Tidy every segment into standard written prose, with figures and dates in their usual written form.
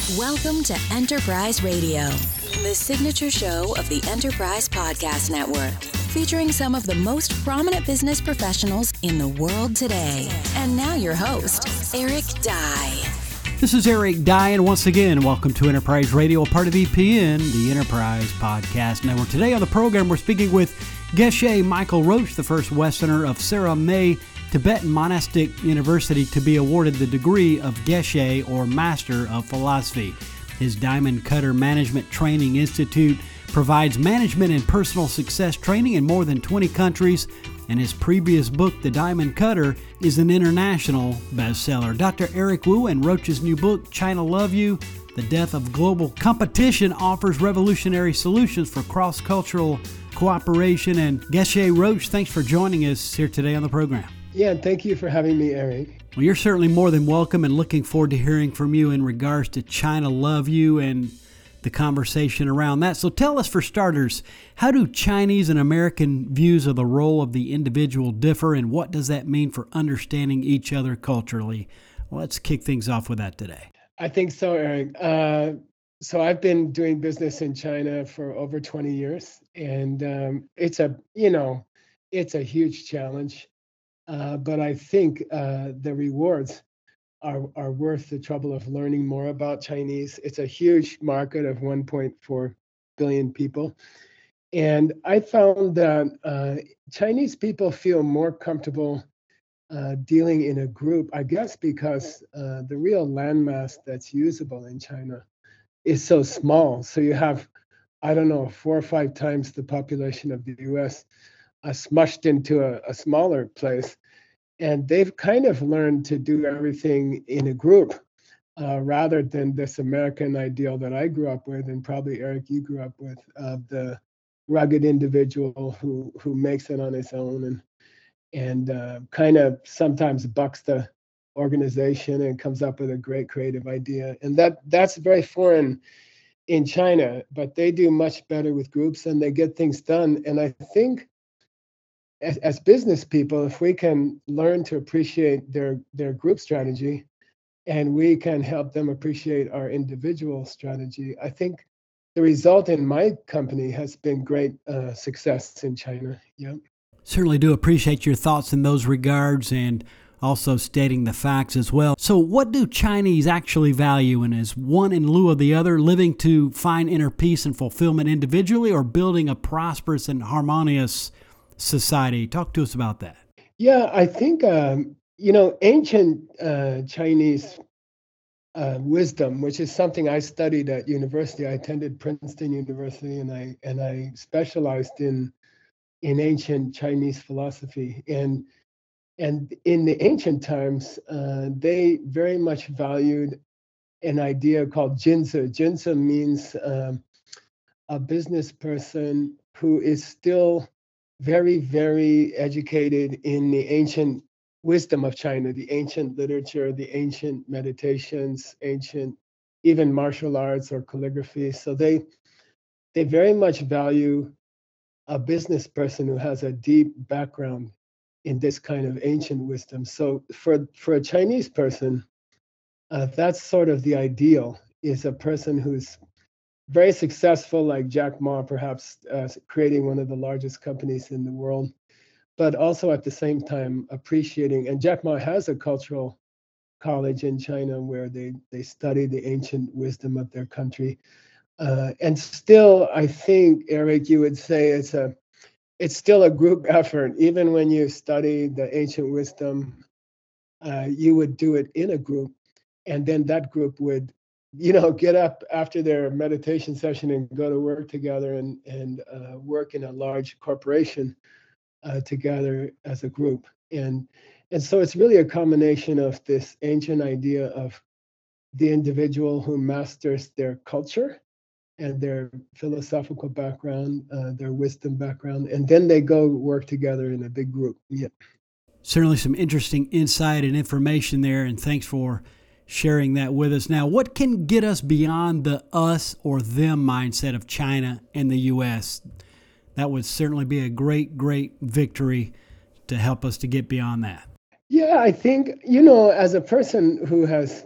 Welcome to Enterprise Radio, the signature show of the Enterprise Podcast Network, featuring some of the most prominent business professionals in the world today. And now your host, Eric Dye. This is Eric Dye, and once again, welcome to Enterprise Radio, a part of EPN, the Enterprise Podcast Network. Today on the program, we're speaking with Geshe Michael Roach, the first Westerner of Saramay Tibetan Monastic University to be awarded the degree of Geshe, or Master of Philosophy. His Diamond Cutter Management Training Institute provides management and personal success training in more than 20 countries, and his previous book, The Diamond Cutter, is an international bestseller. Dr. Eric Wu and Roach's new book, China Love You, The Death of Global Competition, offers revolutionary solutions for cross-cultural cooperation. And Geshe Roach, thanks for joining us here today on the program. Yeah, thank you for having me, Eric. Well, you're certainly more than welcome, and looking forward to hearing from you in regards to China Love You and the conversation around that. So tell us, for starters, how do Chinese and American views of the role of the individual differ, and what does that mean for understanding each other culturally? Well, let's kick things off with that today. I think so, Eric. So I've been doing business in China for over 20 years, and it's a huge challenge. But I think the rewards are worth the trouble of learning more about Chinese. It's a huge market of 1.4 billion people. And I found that Chinese people feel more comfortable dealing in a group, I guess because the real landmass that's usable in China is so small. So you have, 4 or 5 times the population of the US smushed into a smaller place. And they've kind of learned to do everything in a group rather than this American ideal that I grew up with, and probably, Eric, you grew up with, of the rugged individual who makes it on his own and kind of sometimes bucks the organization and comes up with a great creative idea. And that's very foreign in China, but they do much better with groups and they get things done. And I think as business people, if we can learn to appreciate their group strategy and we can help them appreciate our individual strategy, I think the result in my company has been great success in China. Yeah. Certainly do appreciate your thoughts in those regards, and also stating the facts as well. So what do Chinese actually value, and is one in lieu of the other, living to find inner peace and fulfillment individually, or building a prosperous and harmonious society? Talk to us about that. Yeah, I think, ancient Chinese wisdom, which is something I studied at university. I attended Princeton University, and I specialized in ancient Chinese philosophy. And in the ancient times, they very much valued an idea called jinzi. Jinzi means a business person who is still very, very educated in the ancient wisdom of China, the ancient literature, the ancient meditations, ancient even martial arts or calligraphy. So they very much value a business person who has a deep background in this kind of ancient wisdom. So for a Chinese person, that's sort of the ideal, is a person who's very successful, like Jack Ma, perhaps creating one of the largest companies in the world, but also at the same time appreciating. And Jack Ma has a cultural college in China where they study the ancient wisdom of their country. And still, I think, Eric, you would say it's still a group effort. Even when you study the ancient wisdom, you would do it in a group, and then that group would get up after their meditation session and go to work together and work in a large corporation together as a group. And so it's really a combination of this ancient idea of the individual who masters their culture and their philosophical background, their wisdom background, and then they go work together in a big group. Yeah. Certainly some interesting insight and information there, and thanks for sharing that with us. Now, what can get us beyond the us or them mindset of China and the U.S.? That would certainly be a great, great victory to help us to get beyond that. Yeah, I think, as a person who has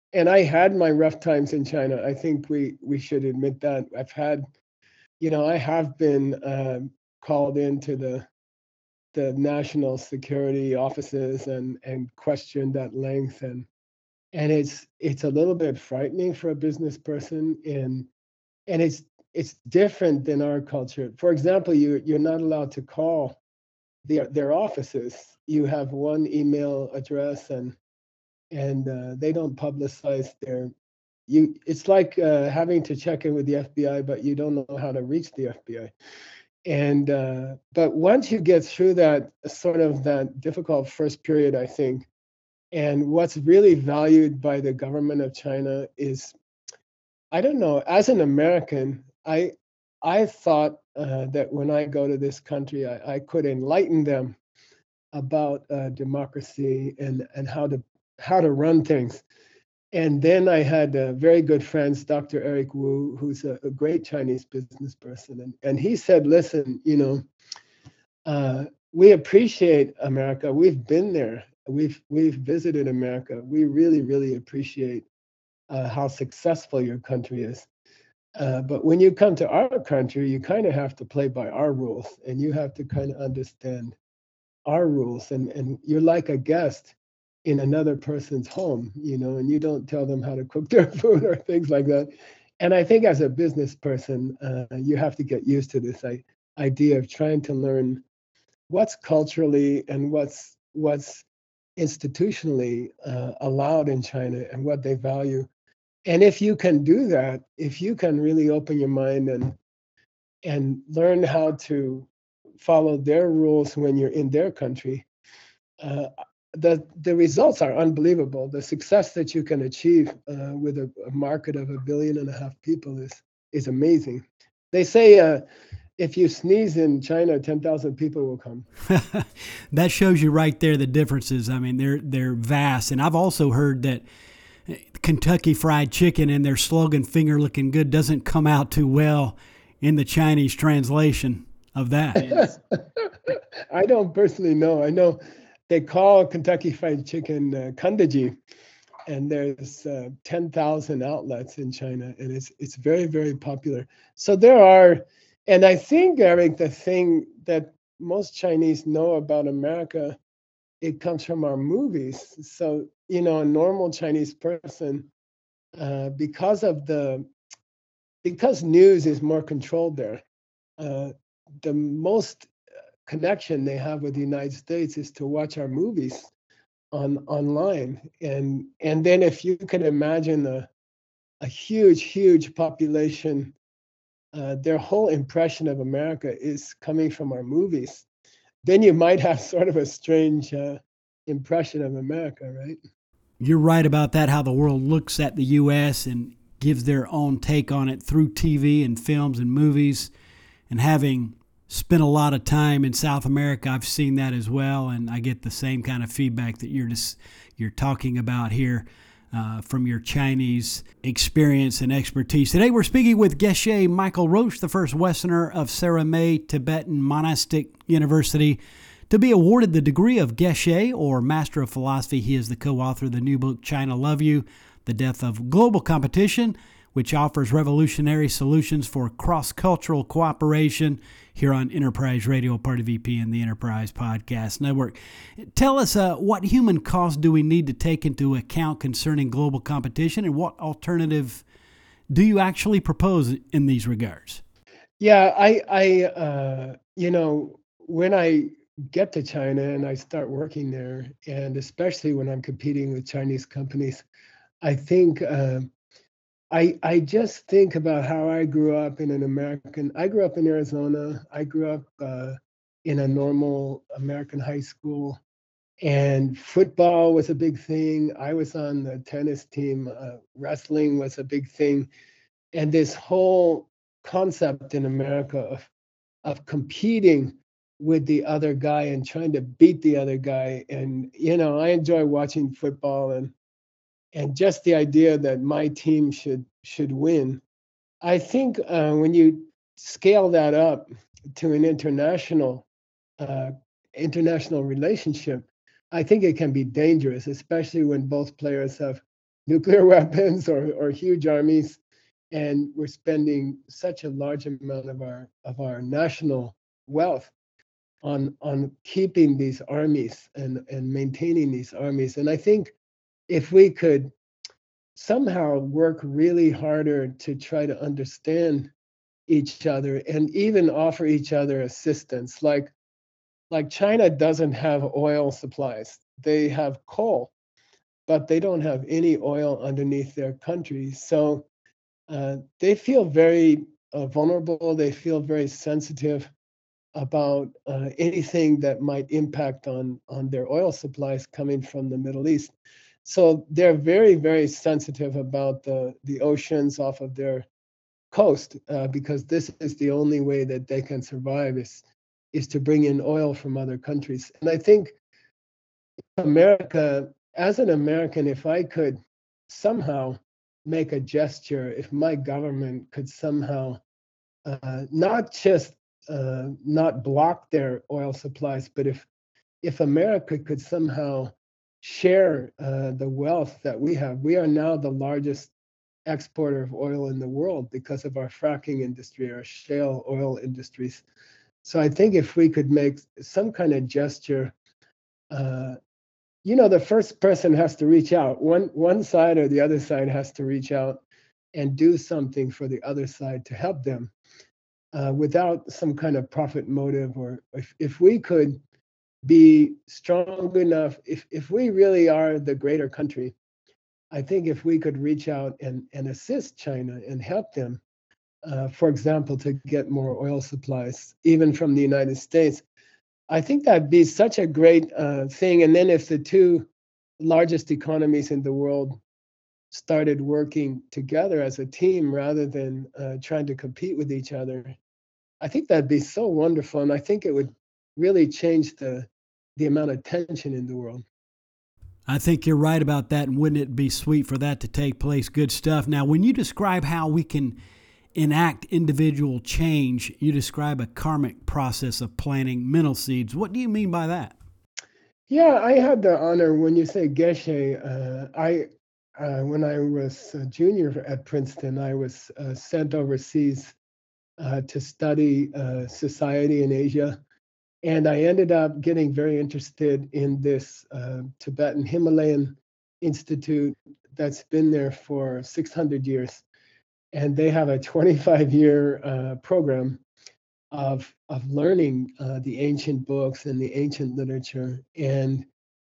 and I had my rough times in China. I think we should admit that. I've had, I have been called into the national security offices and questioned at length, and it's a little bit frightening for a business person, and it's different than our culture. For example, you're not allowed to call their offices. You have one email address, and they don't publicize their you. It's like having to check in with the FBI, but you don't know how to reach the FBI. And but once you get through that sort of that difficult first period, I think, and what's really valued by the government of China is, I don't know, as an American, I thought that when I go to this country, I could enlighten them about democracy and how to run things. And then I had very good friends, Dr. Eric Wu, who's a great Chinese business person, and he said, "Listen, we appreciate America. We've been there. We've visited America. We really, really appreciate how successful your country is. But when you come to our country, you kind of have to play by our rules, and you have to kind of understand our rules. And you're like a guest in another person's home, and you don't tell them how to cook their food or things like that." And I think as a business person, you have to get used to this idea of trying to learn what's culturally and what's institutionally allowed in China and what they value. And if you can do that, if you can really open your mind and learn how to follow their rules when you're in their country, the results are unbelievable. The success that you can achieve with a market of 1.5 billion people is amazing. They say if you sneeze in China, 10,000 people will come. That shows you right there the differences. I mean, they're vast. And I've also heard that Kentucky Fried Chicken and their slogan "Finger Looking Good" doesn't come out too well in the Chinese translation of that. I don't personally know. I know they call Kentucky Fried Chicken Kandaji, and there's 10,000 outlets in China, and it's very, very popular. So there are, and I think, Eric, the thing that most Chinese know about America, it comes from our movies. So, a normal Chinese person, because news is more controlled there, the most connection they have with the United States is to watch our movies online. And then if you can imagine a huge population, their whole impression of America is coming from our movies, then you might have sort of a strange impression of America, right? You're right about that, how the world looks at the U.S. and gives their own take on it through TV and films and movies. And having spent a lot of time in South America, I've seen that as well, and I get the same kind of feedback that you're talking about here from your Chinese experience and expertise. Today we're speaking with Geshe Michael Roach, the first Westerner of Saramay Tibetan Monastic University to be awarded the degree of Geshe, or Master of Philosophy. He is the co-author of the new book, China Love You, The Death of Global Competition, which offers revolutionary solutions for cross-cultural cooperation here on Enterprise Radio, part of EPN, the Enterprise Podcast Network. Tell us what human cost do we need to take into account concerning global competition, and what alternative do you actually propose in these regards? Yeah, I when I get to China and I start working there, and especially when I'm competing with Chinese companies, I think I just think about how I grew up I grew up in Arizona. I grew up in a normal American high school, and football was a big thing. I was on the tennis team. Wrestling was a big thing. And this whole concept in America of competing with the other guy and trying to beat the other guy. And, I enjoy watching football, and just the idea that my team should win. I think when you scale that up to an international relationship, I think it can be dangerous, especially when both players have nuclear weapons or huge armies, and we're spending such a large amount of our national wealth on keeping these armies and maintaining these armies. And I think if we could somehow work really harder to try to understand each other and even offer each other assistance, like China doesn't have oil supplies. They have coal, but they don't have any oil underneath their country. So they feel very vulnerable. They feel very sensitive about anything that might impact on their oil supplies coming from the Middle East. So they're very, very sensitive about the oceans off of their coast because this is the only way that they can survive is to bring in oil from other countries. And I think America, as an American, if I could somehow make a gesture, if my government could somehow not just not block their oil supplies, but if America could somehow share the wealth that we have. We are now the largest exporter of oil in the world because of our fracking industry, our shale oil industries. So I think if we could make some kind of gesture, the first person has to reach out. One side or the other side has to reach out and do something for the other side to help them without some kind of profit motive. Or if we could be strong enough, if we really are the greater country, I think if we could reach out and assist China and help them, for example, to get more oil supplies, even from the United States, I think that'd be such a great thing. And then if the two largest economies in the world started working together as a team rather than trying to compete with each other, I think that'd be so wonderful. And I think it would really change the amount of tension in the world. I think you're right about that, and wouldn't it be sweet for that to take place? Good stuff. Now, when you describe how we can enact individual change, you describe a karmic process of planting mental seeds. What do you mean by that? Yeah, I had the honor, when you say Geshe, when I was a junior at Princeton, I was sent overseas to study society in Asia. And I ended up getting very interested in this Tibetan Himalayan Institute that's been there for 600 years. And they have a 25-year program of learning the ancient books and the ancient literature. And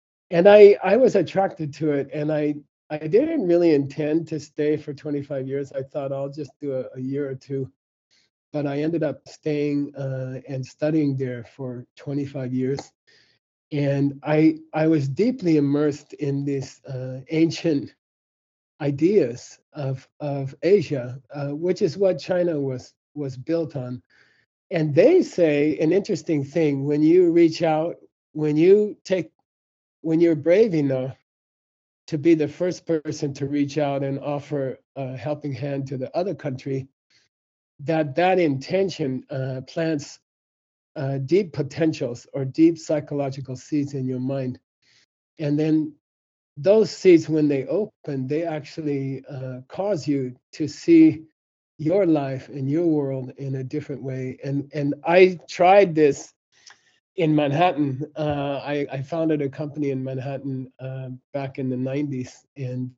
I was attracted to it. And I didn't really intend to stay for 25 years. I thought I'll just do a year or two. But I ended up staying and studying there for 25 years. And I was deeply immersed in these ancient ideas of Asia, which is what China was built on. And they say an interesting thing: when you reach out, when you're brave enough to be the first person to reach out and offer a helping hand to the other country, that intention plants deep potentials or deep psychological seeds in your mind. And then those seeds, when they open, they actually cause you to see your life and your world in a different way. And I tried this in Manhattan. I founded a company in Manhattan back in the 90s, and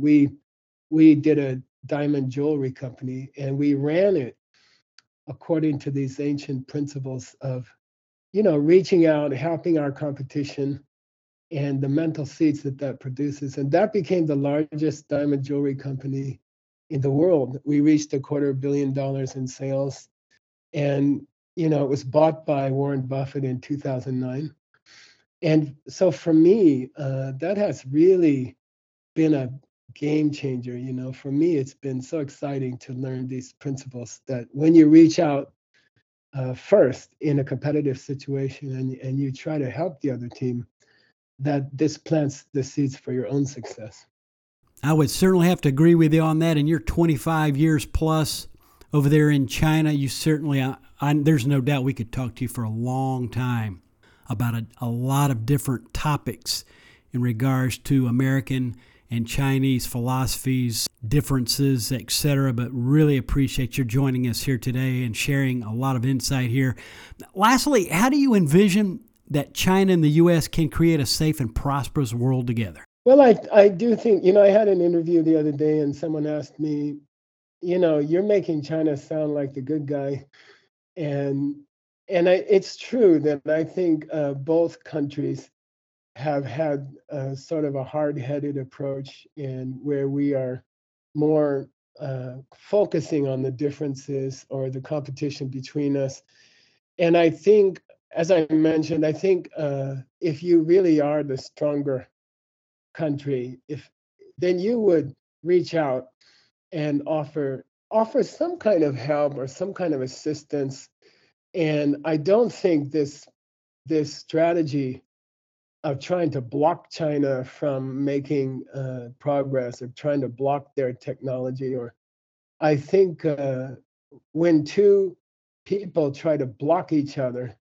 we did a diamond jewelry company, and we ran it according to these ancient principles of, reaching out, helping our competition, and the mental seeds that produces. And that became the largest diamond jewelry company in the world. We reached $250 million in sales. And, it was bought by Warren Buffett in 2009. And so for me, that has really been a game changer. For me, it's been so exciting to learn these principles that when you reach out first in a competitive situation and you try to help the other team, that this plants the seeds for your own success. I would certainly have to agree with you on that. And you're 25 years plus over there in China. You certainly, there's no doubt we could talk to you for a long time about a lot of different topics in regards to American and Chinese philosophies, differences, etc. But really appreciate your joining us here today and sharing a lot of insight here. Lastly, how do you envision that China and the U.S. can create a safe and prosperous world together? Well, I do think, I had an interview the other day and someone asked me, you're making China sound like the good guy. And it's true that I think both countries have had sort of a hard-headed approach in where we are more focusing on the differences or the competition between us. And I think, as I mentioned, if you really are the stronger country, then you would reach out and offer some kind of help or some kind of assistance. And I don't think this strategy of trying to block China from making progress or trying to block their technology, or I think when two people try to block each other,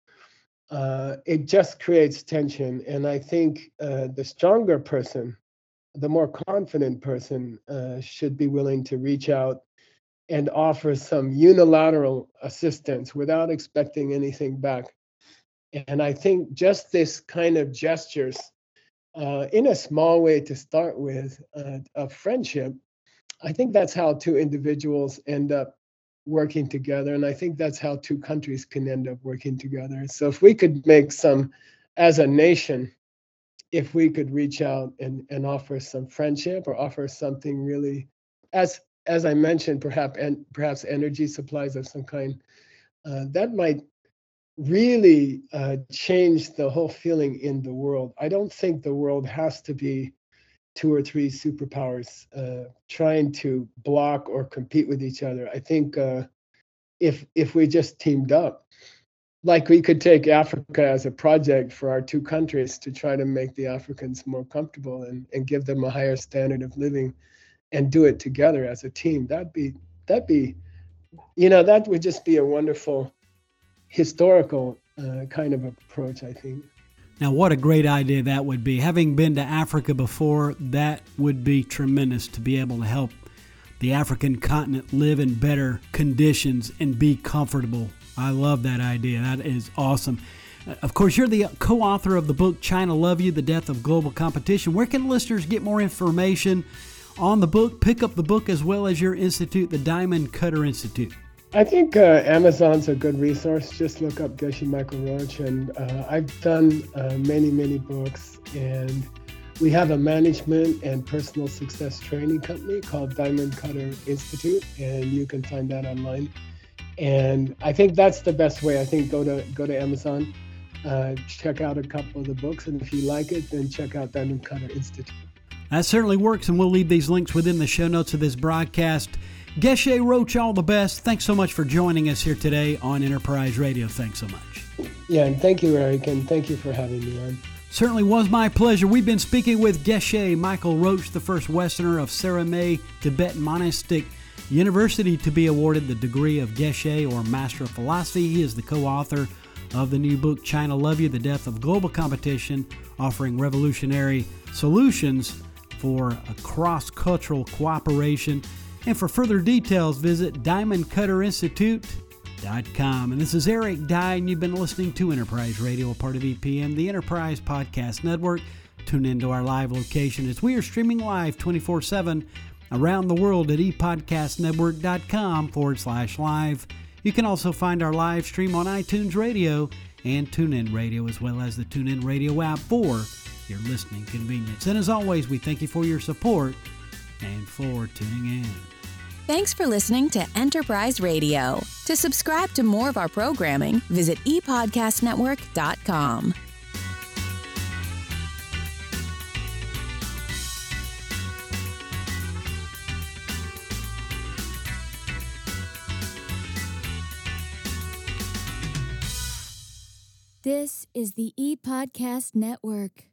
it just creates tension. And I think the stronger person, the more confident person, should be willing to reach out and offer some unilateral assistance without expecting anything back. And I think just this kind of gestures, in a small way to start with, of friendship, I think that's how two individuals end up working together. And I think that's how two countries can end up working together. So if we could make as a nation, if we could reach out and offer some friendship or offer something really, as I mentioned, perhaps energy supplies of some kind, that might really change the whole feeling in the world. I don't think the world has to be two or three superpowers trying to block or compete with each other. I think if we just teamed up, like we could take Africa as a project for our two countries to try to make the Africans more comfortable and give them a higher standard of living, and do it together as a team. That would just be a wonderful historical kind of approach, I think. Now, what a great idea that would be. Having been to Africa before, that would be tremendous to be able to help the African continent live in better conditions and be comfortable. I love that idea. That is awesome. Of course, you're the co-author of the book, China Love You, The Death of Global Competition. Where can listeners get more information on the book, pick up the book, as well as your institute, the Diamond Cutter Institute? I think Amazon's a good resource. Just look up Geshe Michael Roach. And I've done many books. And we have a management and personal success training company called Diamond Cutter Institute. And you can find that online. And I think that's the best way. I think go to Amazon, check out a couple of the books. And if you like it, then check out Diamond Cutter Institute. That certainly works, and we'll leave these links within the show notes of this broadcast. Geshe Roach, all the best. Thanks so much for joining us here today on Enterprise Radio. Thanks so much. Yeah, and thank you, Eric, and thank you for having me on. Certainly was my pleasure. We've been speaking with Geshe Michael Roach, the first Westerner of Saramay Tibetan Monastic University to be awarded the degree of Geshe, or Master of Philosophy. He is the co-author of the new book, China Love You, The Death of Global Competition, offering revolutionary solutions for a cross-cultural cooperation. And for further details, visit DiamondCutterInstitute.com. And this is Eric Dye, and you've been listening to Enterprise Radio, a part of EPN, the Enterprise Podcast Network. Tune into our live location as we are streaming live 24/7 around the world at epodcastnetwork.com/live. You can also find our live stream on iTunes Radio and TuneIn Radio, as well as the TuneIn Radio app for your listening convenience. And as always, we thank you for your support and for tuning in. Thanks for listening to Enterprise Radio. To subscribe to more of our programming, visit epodcastnetwork.com. This is the ePodcast Network.